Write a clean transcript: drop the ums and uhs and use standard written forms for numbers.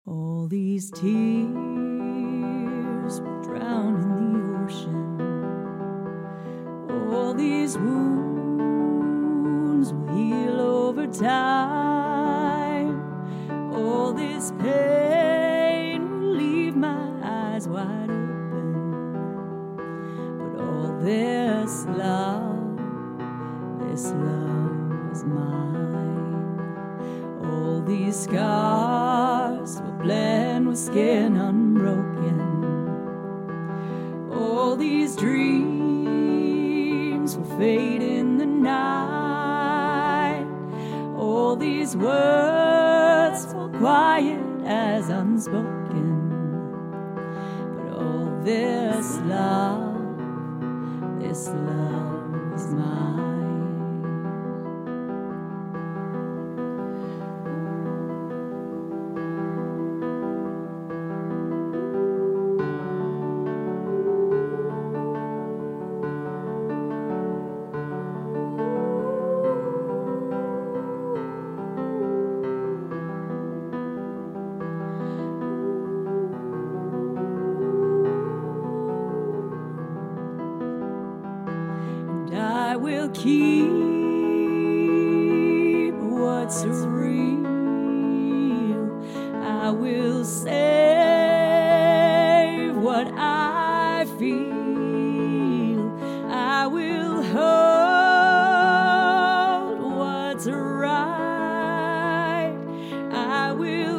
All these tears will drown in the ocean. All these wounds will heal over time. All this pain will leave my eyes wide open. But all this love is mine. All these scars will blend with skin unbroken. All these dreams will fade in the night. All these words fall quiet as unspoken. But all this love is mine. I will keep what's real. I will save what I feel. I will hold what's right. I will